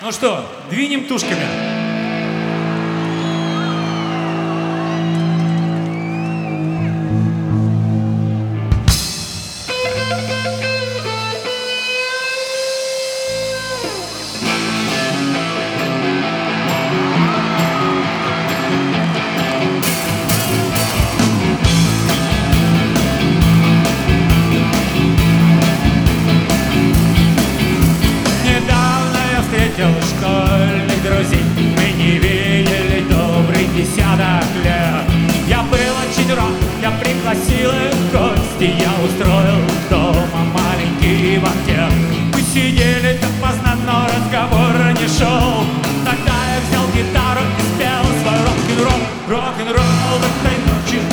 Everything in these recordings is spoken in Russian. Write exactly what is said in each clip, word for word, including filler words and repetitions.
Ну что, двинем тушками. Школьных друзей мы не видели добрый десяток лет. Я был очень рад, я пригласил их в гости. Я устроил дома маленький банкет. Мы сидели так поздно, но разговор не шел. Тогда я взял гитару и спел свой рок-н-ролл. Рок-н-ролл этой ночью,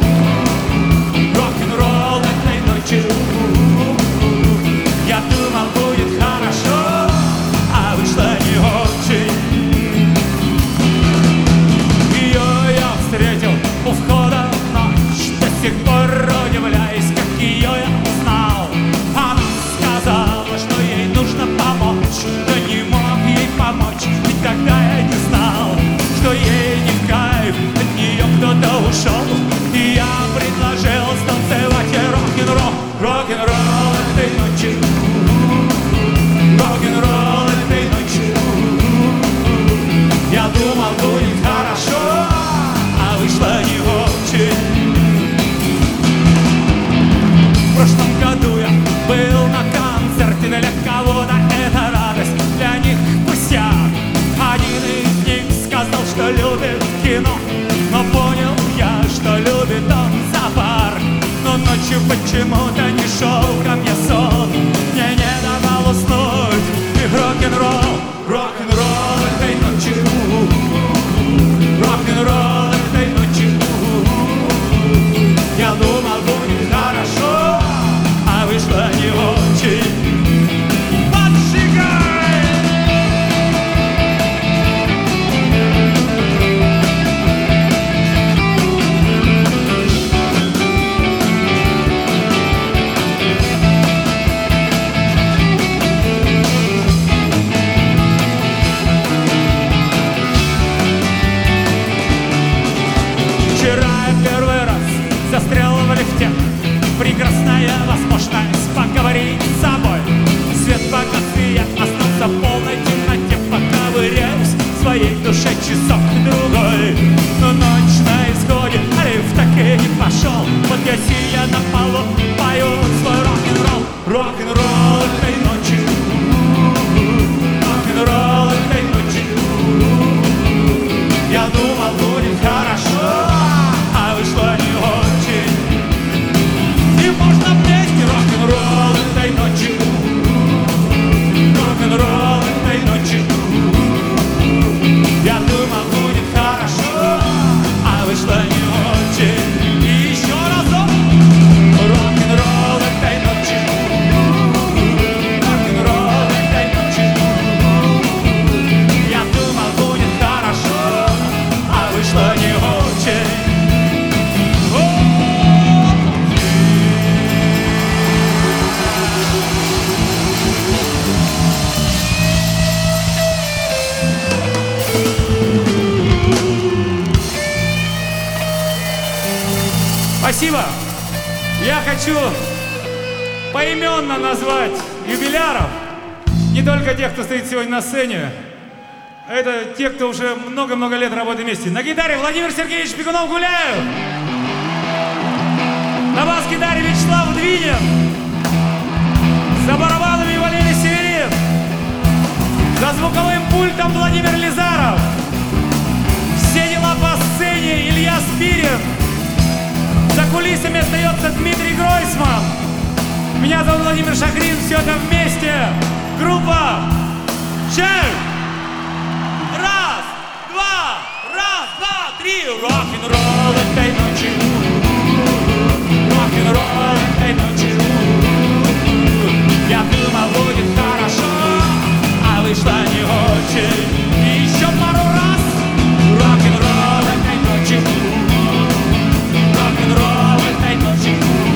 рок-н-ролл этой ночью. Я думал, будет хорошо, а вышло не очень. Ее я встретил у входа в ночь. До сих пор удивляюсь, как ее я узнал. Она сказала, что ей нужно помочь, но не мог ей помочь. Ведь тогда я не знал, что ей не в кайф, от нее кто-то ушел. И я предложил станцевать рок-н-ролл, рок-н-ролл этой ночью, рок-н-ролл этой ночью. Я думал, будет хорошо, а вышло не очень. В прошлом году я был на концерте. Для кого-то это радость, для них пустяк. Один из них сказал, что любит кино, но понял я, что любит он зоопарк. Но ночью почему-то не шел ко мне сон, мне не давал уснуть. И рок-н-ролл, рок-н-ролл этой ночью, рок-н-ролл этой ночью. Я думал, будет хорошо, а вышло не очень. Застрял в лифте, прекрасная возможность поговорить с собой. Свет погас, остался в полной темноте, пока ковыряюсь в своей душе часок-другой. Но ночь на исходе, а лифт так и не пошел. Вот я сидя на полу, пою свой рок-н-ролл, рок-н-ролл этой ночью, рок-н-ролл этой ночью. Я думал, будет хорошо, а вышло не очень. И можно вместе рок-н-ролл этой ночью, рок-н-ролл этой ночью. Я думал, будет хорошо, а вышло не очень. И еще разок рок-н-ролл этой ночью, рок-н-ролл этой ночью. Я думал, будет хорошо, а вышло не очень. Спасибо. Я хочу поименно назвать юбиляров. Не только тех, кто стоит сегодня на сцене. Это те, кто уже много-много лет работает вместе. На гитаре Владимир Сергеевич Пекунов-Гуляев. На бас-гитаре Вячеслав Двинин. За барабанами Валерий Северин. За звуковым пультом Владимир Лизаров. Все дела по сцене Илья Спирин. За кулисами остается Дмитрий Гройсман. Меня зовут Владимир Шахрин. Все это вместе. Группа Червь. Раз, два, раз, два, три. Рок-н-ролл этой ночью, рок-н-ролл этой ночью. Я думал, будет хорошо, а вышло не очень. И еще пару раз рок-н-ролл этой ночью, рок-н-ролл этой ночью.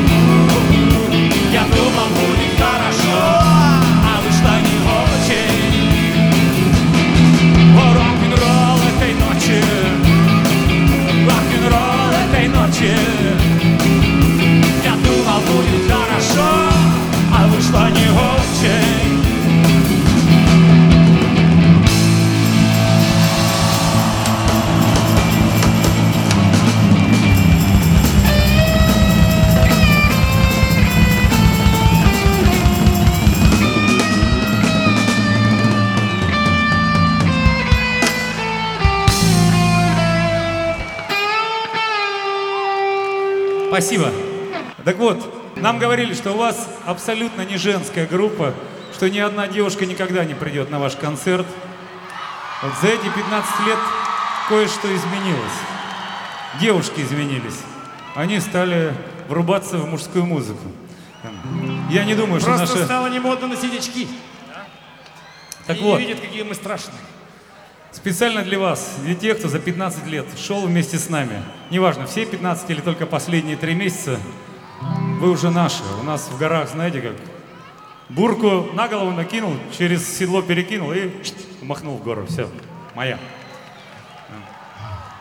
Я думал, будет хорошо, а вышло не очень. Спасибо. Так вот, нам говорили, что у вас абсолютно не женская группа, что ни одна девушка никогда не придет на ваш концерт. Вот за эти пятнадцать лет кое-что изменилось. Девушки изменились. Они стали врубаться в мужскую музыку. Я не думаю, что Просто наши... стало не модно носить очки. Так И вот, не видят, какие мы страшные. специально для вас, для тех, кто за пятнадцать лет шел вместе с нами, неважно, все пятнадцать или только последние три месяца, вы уже наши. У нас в горах, знаете как, бурку на голову накинул, через седло перекинул и махнул в гору. Все, моя.